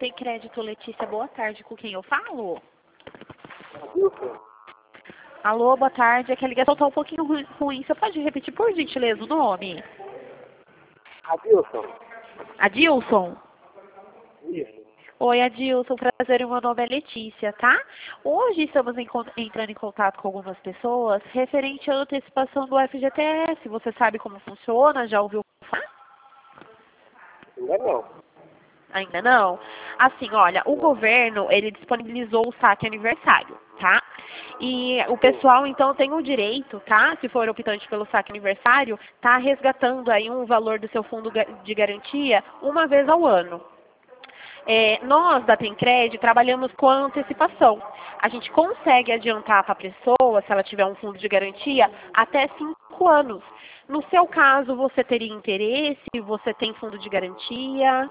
Tem crédito, Letícia. Boa tarde. Com quem eu falo? Adilson. Alô, boa tarde. É que a ligação tá um pouquinho ruim. Você pode repetir, por gentileza, o nome? Adilson. Adilson? Isso. Oi, Adilson. Prazer, meu nome é Letícia, tá? Hoje estamos entrando em contato com algumas pessoas referente à antecipação do FGTS. Você sabe como funciona? Já ouviu falar? Ainda não. Ainda não? Assim, olha, o governo, ele disponibilizou o saque aniversário, tá? E o pessoal, então, tem o direito, tá? Se for optante pelo saque aniversário, tá resgatando aí um valor do seu fundo de garantia uma vez ao ano. Nós, da Tencred, trabalhamos com a antecipação. A gente consegue adiantar para a pessoa, se ela tiver um fundo de garantia, até 5 anos. No seu caso, você teria interesse? Você tem fundo de garantia?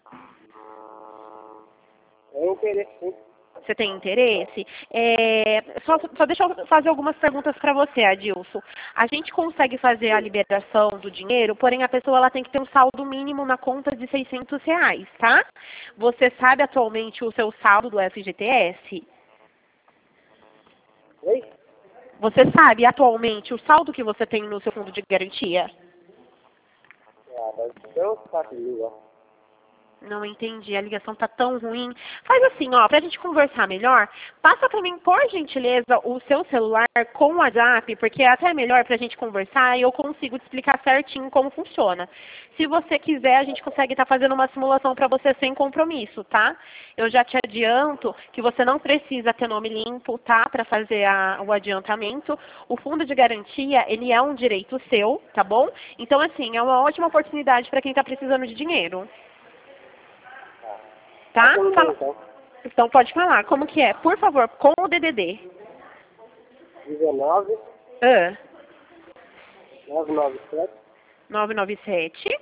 É interessante. Você tem interesse? Só deixa eu fazer algumas perguntas para você, Adilson. A gente consegue fazer a liberação do dinheiro, porém a pessoa ela tem que ter um saldo mínimo na conta de R$ 600, tá? Você sabe atualmente o seu saldo do FGTS? Oi? Você sabe atualmente o saldo que você tem no seu fundo de garantia? Deve ter uns 4.000, ó. Não entendi, a ligação tá tão ruim. Faz assim, ó, pra gente conversar melhor, passa pra mim, por gentileza, o seu celular com o WhatsApp, porque é até melhor pra gente conversar e eu consigo te explicar certinho como funciona. Se você quiser, a gente consegue estar fazendo uma simulação pra você sem compromisso, tá? Eu já te adianto que você não precisa ter nome limpo, tá? Pra fazer o adiantamento. O fundo de garantia, ele é um direito seu, tá bom? Então, assim, é uma ótima oportunidade pra quem tá precisando de dinheiro. Tá? Então pode falar. Como que é? Por favor, com o DDD. 19 Ah, 997 997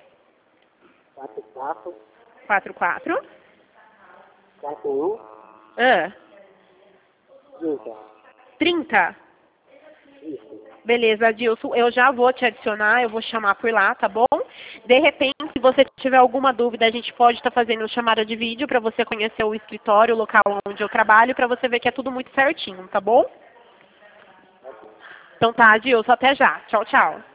44 44 41 ah, 30. 30. Isso. Beleza, Adilson, eu já vou te adicionar, eu vou chamar por lá, tá bom? De repente, se você tiver alguma dúvida, a gente pode estar fazendo chamada de vídeo para você conhecer o escritório, o local onde eu trabalho, para você ver que é tudo muito certinho, tá bom? Então tá, Adilson, até já. Tchau, tchau.